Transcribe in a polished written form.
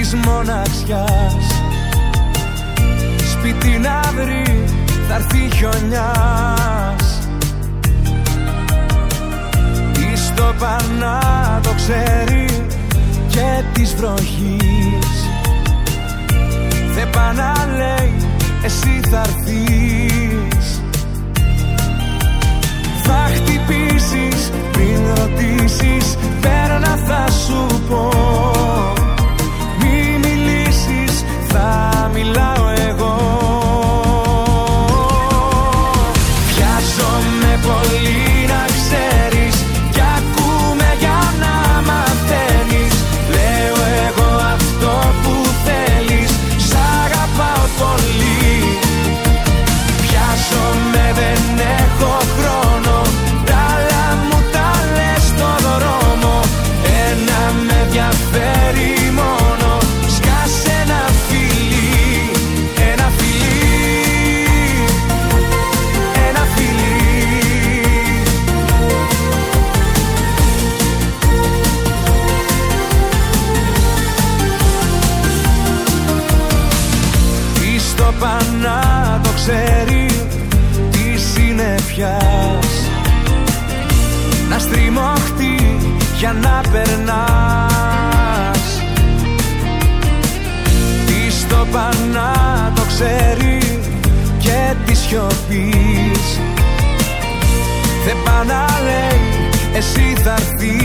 της μοναξιάς. Σπίτι να βρει, θα'ρθεί χιονιάς. Η στόπα να το ξέρει και της βροχής. Δεν πά να λέει, εσύ θα'ρθείς. Θα χτυπήσεις πριν ρωτήσεις, πέρνα θα σου πω. Μη μιλήσεις, θα μιλάω εγώ. Βιάζομαι πολύ να ξέρεις κι ακούμε για να μαθαίνεις. Λέω εγώ αυτό που θέλεις, σ' αγαπάω πολύ. Βιάζομαι, δεν έχω χρόνο, τα άλλα μου τα λες στο δρόμο. Ένα με ενδιαφέρει μόνο, σκάσε ένα φιλί, ένα φιλί, ένα φιλί. Η στόπα να το ξέρει της συννεφιάς, να στριμωχτεί για να περνάς. Η στόπα να το ξέρει και της σιωπής. Δεν πά να λέει, εσύ θα'ρθείς.